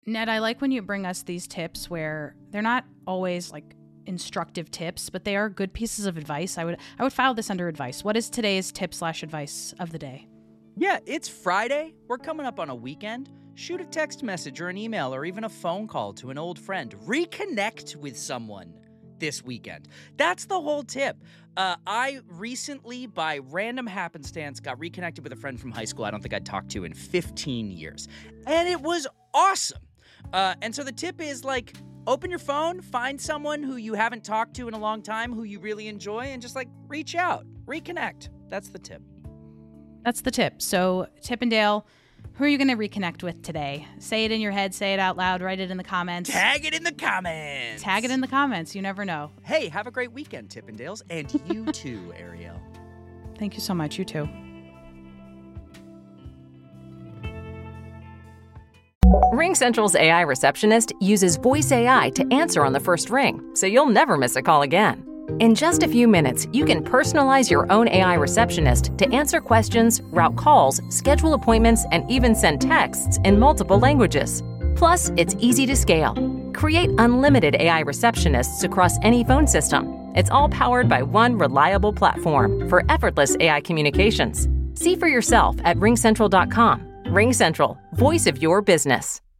Ned, I like when you bring us these tips where they're not always like instructive tips, but they are good pieces of advice. I would file this under advice. What is today's tip/advice of the day? Yeah, it's Friday. We're coming up on a weekend. Shoot a text message or an email or even a phone call to an old friend. Reconnect with someone this weekend. That's the whole tip. I recently, by random happenstance, got reconnected with a friend from high school I don't think I'd talked to in 15 years. And it was awesome. And so the tip is, like, open your phone, find someone who you haven't talked to in a long time, who you really enjoy, and just, like, reach out, reconnect. That's the tip. That's the tip. So, Tip and Dale, who are you going to reconnect with today? Say it in your head, say it out loud, write it in the comments. Tag it in the comments. Tag it in the comments. You never know. Hey, have a great weekend, Tippendales. And you too, Ariel. Thank you so much. You too. RingCentral's AI receptionist uses voice AI to answer on the first ring, so you'll never miss a call again. In just a few minutes, you can personalize your own AI receptionist to answer questions, route calls, schedule appointments, and even send texts in multiple languages. Plus, it's easy to scale. Create unlimited AI receptionists across any phone system. It's all powered by one reliable platform for effortless AI communications. See for yourself at ringcentral.com. RingCentral, voice of your business.